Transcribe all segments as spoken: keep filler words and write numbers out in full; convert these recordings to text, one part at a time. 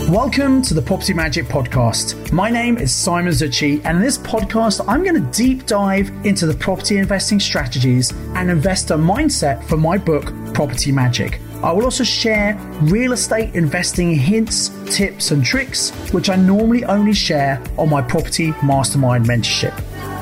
Welcome to the Property Magic Podcast. My name is Simon Zucci, and in this podcast, I'm going to deep dive into the property investing strategies and investor mindset from my book, Property Magic. I will also share real estate investing hints, tips, and tricks, which I normally only share on my Property Mastermind mentorship.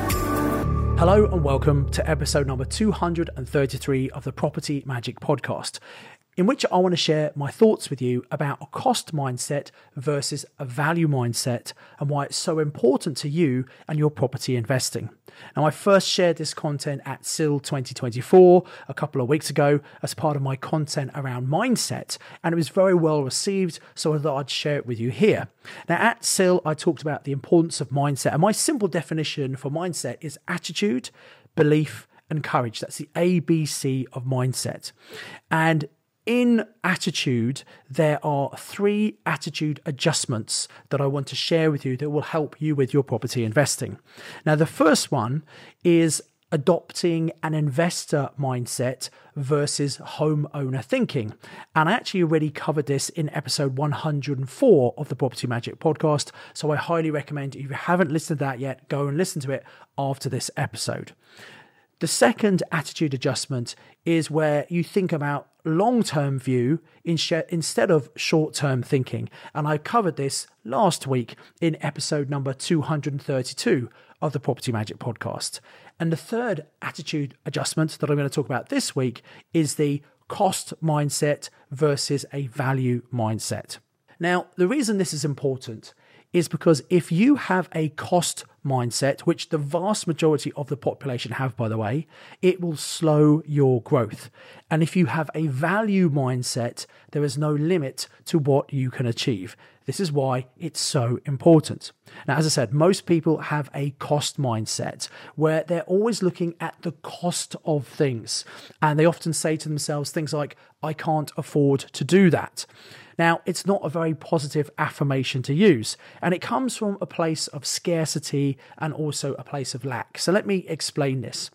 Hello and welcome to episode number two hundred thirty-three of the Property Magic Podcast, in which I want to share my thoughts with you about a cost mindset versus a value mindset and why it's so important to you and your property investing. Now, I first shared this content at S I L twenty twenty-four a couple of weeks ago as part of my content around mindset, and it was very well received, so I thought I'd share it with you here. Now, at S I L, I talked about the importance of mindset, and my simple definition for mindset is attitude, belief, and courage. That's the A B C of mindset. And in attitude, there are three attitude adjustments that I want to share with you that will help you with your property investing. Now, the first one is adopting an investor mindset versus homeowner thinking. And I actually already covered this in episode one hundred four of the Property Magic Podcast. So I highly recommend, if you haven't listened to that yet, go and listen to it after this episode. The second attitude adjustment is where you think about long-term view instead of short-term thinking. And I covered this last week in episode number two hundred thirty-two of the Property Magic Podcast. And the third attitude adjustment that I'm going to talk about this week is the cost mindset versus a value mindset. Now, the reason this is important is because if you have a cost mindset, which the vast majority of the population have, by the way, it will slow your growth. And if you have a value mindset, there is no limit to what you can achieve. This is why it's so important. Now, as I said, most people have a cost mindset where they're always looking at the cost of things. And they often say to themselves things like, I can't afford to do that. Now, it's not a very positive affirmation to use, and it comes from a place of scarcity and also a place of lack. So let me explain this.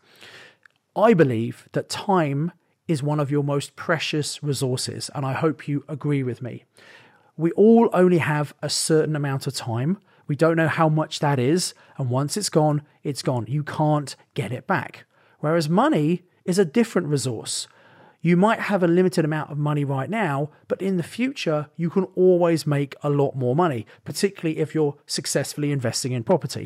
I believe that time is one of your most precious resources, and I hope you agree with me. We all only have a certain amount of time. We don't know how much that is, and once it's gone, it's gone. You can't get it back. Whereas money is a different resource. You might have a limited amount of money right now, but in the future, you can always make a lot more money, particularly if you're successfully investing in property.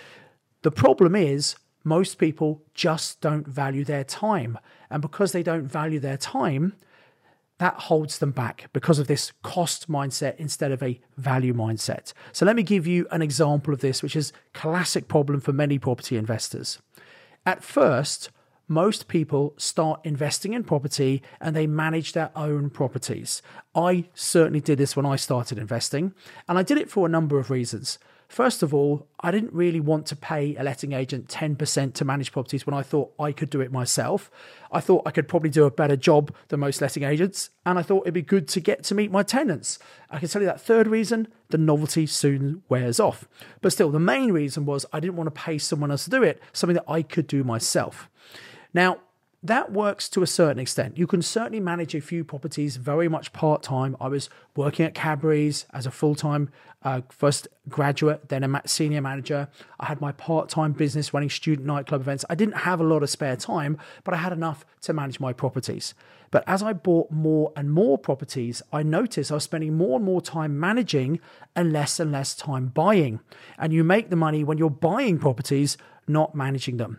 The problem is most people just don't value their time. And because they don't value their time, that holds them back because of this cost mindset instead of a value mindset. So let me give you an example of this, which is a classic problem for many property investors. At first, most people start investing in property and they manage their own properties. I certainly did this when I started investing, and I did it for a number of reasons. First of all, I didn't really want to pay a letting agent ten percent to manage properties when I thought I could do it myself. I thought I could probably do a better job than most letting agents, and I thought it'd be good to get to meet my tenants. I can tell you that third reason, the novelty soon wears off. But still, the main reason was I didn't want to pay someone else to do it, something that I could do myself. Now, that works to a certain extent. You can certainly manage a few properties very much part-time. I was working at Cadbury's as a full-time uh, first graduate, then a senior manager. I had my part-time business running student nightclub events. I didn't have a lot of spare time, but I had enough to manage my properties. But as I bought more and more properties, I noticed I was spending more and more time managing and less and less time buying. And you make the money when you're buying properties, not managing them.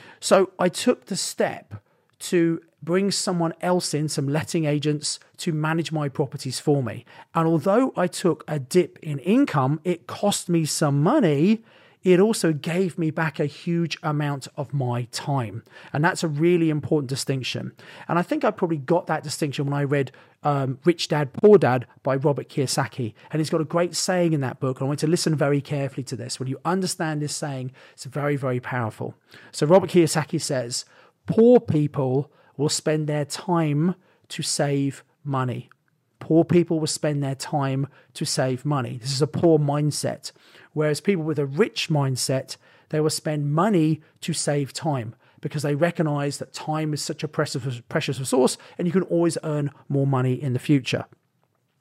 So I took the step to bring someone else in, some letting agents, to manage my properties for me. And although I took a dip in income, it cost me some money. It also gave me back a huge amount of my time. And that's a really important distinction. And I think I probably got that distinction when I read um, Rich Dad, Poor Dad by Robert Kiyosaki. And he's got a great saying in that book. And I want you to listen very carefully to this. When you understand this saying, it's very, very powerful. So Robert Kiyosaki says, poor people will spend their time to save money. Poor people will spend their time to save money. This is a poor mindset. Whereas people with a rich mindset, they will spend money to save time because they recognize that time is such a precious, precious resource and you can always earn more money in the future.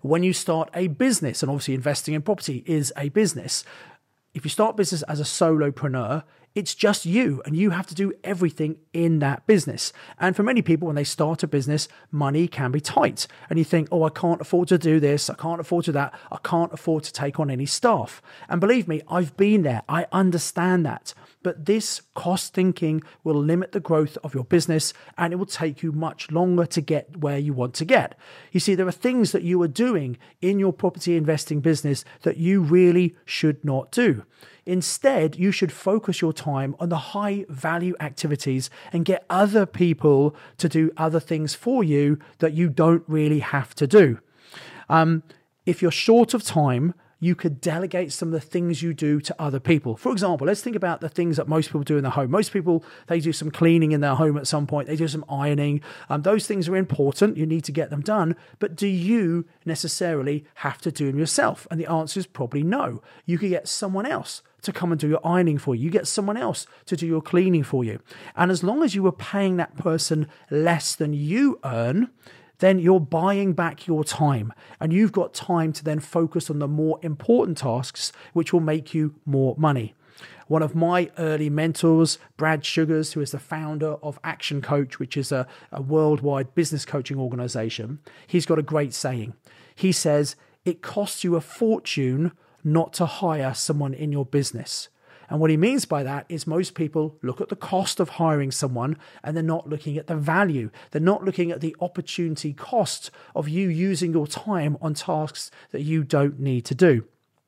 When you start a business, and obviously investing in property is a business, if you start business as a solopreneur, it's just you and you have to do everything in that business. And for many people, when they start a business, money can be tight. And you think, oh, I can't afford to do this. I can't afford to that. I can't afford to take on any staff. And believe me, I've been there. I understand that. But this cost thinking will limit the growth of your business and it will take you much longer to get where you want to get. You see, there are things that you are doing in your property investing business that you really should not do. Instead, you should focus your time on the high value activities and get other people to do other things for you that you don't really have to do. Um, if you're short of time, you could delegate some of the things you do to other people. For example, let's think about the things that most people do in their home. Most people, they do some cleaning in their home at some point. They do some ironing. Um, those things are important. You need to get them done. But do you necessarily have to do them yourself? And the answer is probably no. You could get someone else to come and do your ironing for you. You get someone else to do your cleaning for you. And as long as you are paying that person less than you earn, then you're buying back your time and you've got time to then focus on the more important tasks, which will make you more money. One of my early mentors, Brad Sugars, who is the founder of Action Coach, which is a, a worldwide business coaching organization, he's got a great saying. He says, it costs you a fortune not to hire someone in your business. And what he means by that is most people look at the cost of hiring someone and they're not looking at the value. They're not looking at the opportunity cost of you using your time on tasks that you don't need to do.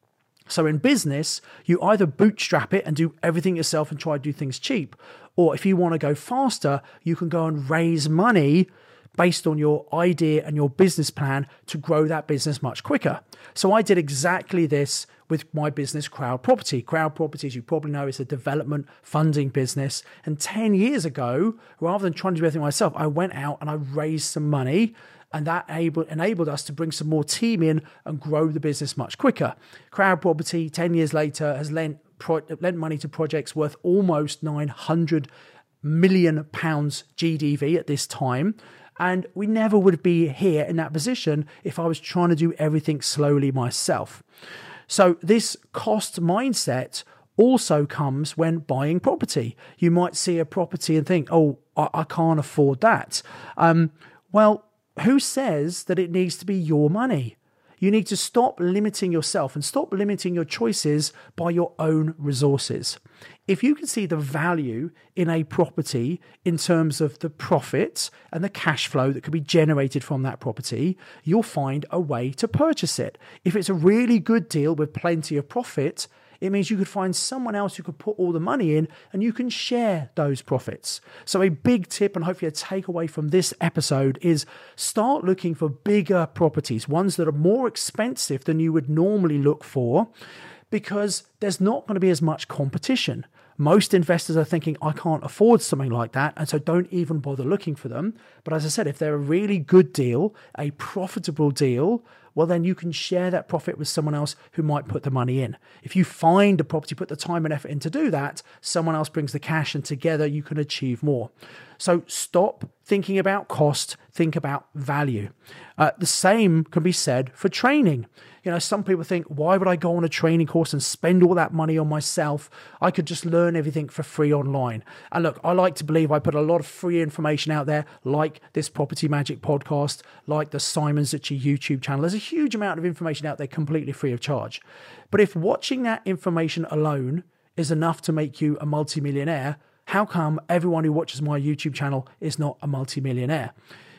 So in business, you either bootstrap it and do everything yourself and try to do things cheap. Or if you want to go faster, you can go and raise money based on your idea and your business plan to grow that business much quicker. So I did exactly this with my business, Crowd Property. Crowd Property, as you probably know, is a development funding business. And ten years ago, rather than trying to do everything myself, I went out and I raised some money, and that able, enabled us to bring some more team in and grow the business much quicker. Crowd Property, ten years later, has lent, pro, lent money to projects worth almost nine hundred million pounds G D V at this time. And we never would be here in that position if I was trying to do everything slowly myself. So this cost mindset also comes when buying property. You might see a property and think, oh, I, I can't afford that. Um, well, who says that it needs to be your money? You need to stop limiting yourself and stop limiting your choices by your own resources. If you can see the value in a property in terms of the profits and the cash flow that could be generated from that property, you'll find a way to purchase it. If it's a really good deal with plenty of profit, it means you could find someone else who could put all the money in and you can share those profits. So a big tip and hopefully a takeaway from this episode is start looking for bigger properties, ones that are more expensive than you would normally look for, because there's not going to be as much competition. Most investors are thinking, I can't afford something like that, and so don't even bother looking for them. But as I said, if they're a really good deal, a profitable deal, well, then you can share that profit with someone else who might put the money in. If you find a property, put the time and effort in to do that, someone else brings the cash and together you can achieve more. So stop thinking about cost, think about value. Uh, the same can be said for training. You know, some people think, why would I go on a training course and spend all that money on myself? I could just learn everything for free online. And look, I like to believe I put a lot of free information out there, like this Property Magic podcast, like the Simon Zutshi YouTube channel. There's a huge amount of information out there completely free of charge. But if watching that information alone is enough to make you a multimillionaire, how come everyone who watches my YouTube channel is not a multimillionaire?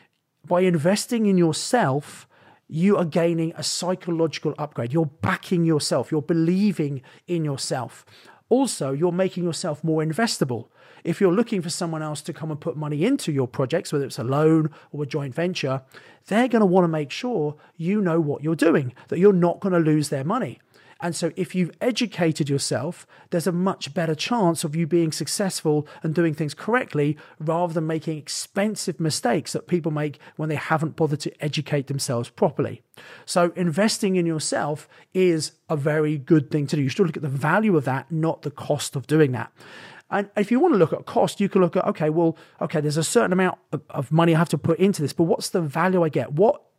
By investing in yourself, you are gaining a psychological upgrade. You're backing yourself. You're believing in yourself. Also, you're making yourself more investable. If you're looking for someone else to come and put money into your projects, whether it's a loan or a joint venture, they're going to want to make sure you know what you're doing, that you're not going to lose their money. And so if you've educated yourself, there's a much better chance of you being successful and doing things correctly rather than making expensive mistakes that people make when they haven't bothered to educate themselves properly. So investing in yourself is a very good thing to do. You should look at the value of that, not the cost of doing that. And if you want to look at cost, you can look at, okay, well, okay, there's a certain amount of, of money I have to put into this, but what's the value I get? What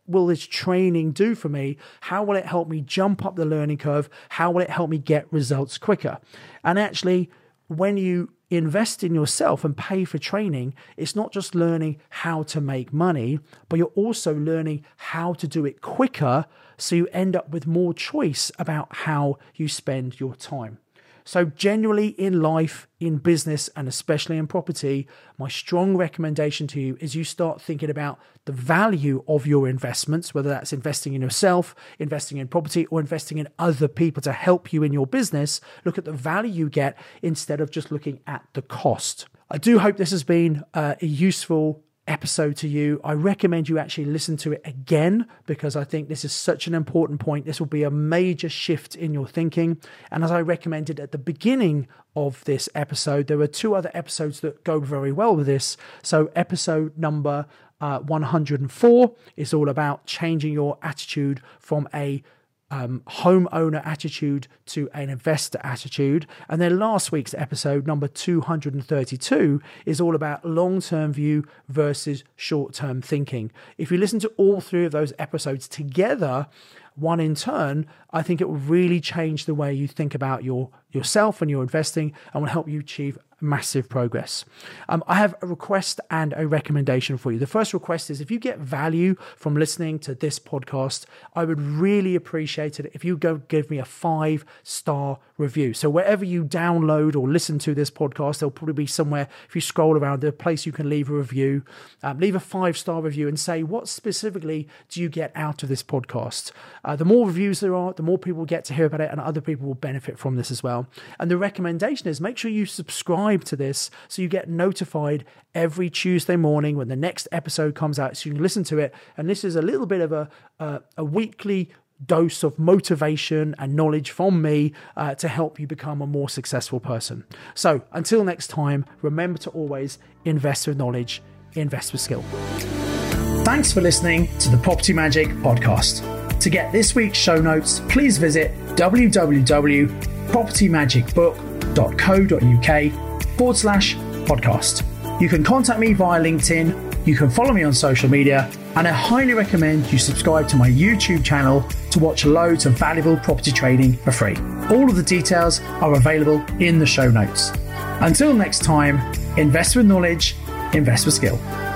will this training do for me? How will it help me jump up the learning curve? How will it help me get results quicker? And actually, when you invest in yourself and pay for training, it's not just learning how to make money, but you're also learning how to do it quicker, so you end up with more choice about how you spend your time. So generally in life, in business, and especially in property, my strong recommendation to you is you start thinking about the value of your investments, whether that's investing in yourself, investing in property, or investing in other people to help you in your business. Look at the value you get instead of just looking at the cost. I do hope this has been uh, a useful episode to you. I recommend you actually listen to it again, because I think this is such an important point. This will be a major shift in your thinking. And as I recommended at the beginning of this episode, there are two other episodes that go very well with this. So episode number uh, one hundred four is all about changing your attitude from a Um, homeowner attitude to an investor attitude. And then last week's episode, number two hundred thirty-two, is all about long-term view versus short-term thinking. If you listen to all three of those episodes together, one in turn, I think it will really change the way you think about your yourself and your investing, and will help you achieve massive progress. Um, I have a request and a recommendation for you. The first request is, if you get value from listening to this podcast, I would really appreciate it if you go give me a five-star review. So wherever you download or listen to this podcast, there'll probably be somewhere, if you scroll around, there's a place you can leave a review. Um, leave a five-star review and say, what specifically do you get out of this podcast? Uh, the more reviews there are, the more people get to hear about it, and other people will benefit from this as well. And the recommendation is, make sure you subscribe to this so you get notified every Tuesday morning when the next episode comes out, so you can listen to it. And this is a little bit of a uh, a weekly dose of motivation and knowledge from me uh, to help you become a more successful person. So until next time, remember to always invest with knowledge, invest with skill. Thanks for listening to the Property Magic podcast. To get this week's show notes, please visit w w w dot property magic book dot co dot u k forward slash podcast. You can contact me via LinkedIn, you can follow me on social media, and I highly recommend you subscribe to my YouTube channel to watch loads of valuable property trading for free. All of the details are available in the show notes. Until next time, invest with knowledge, invest with skill.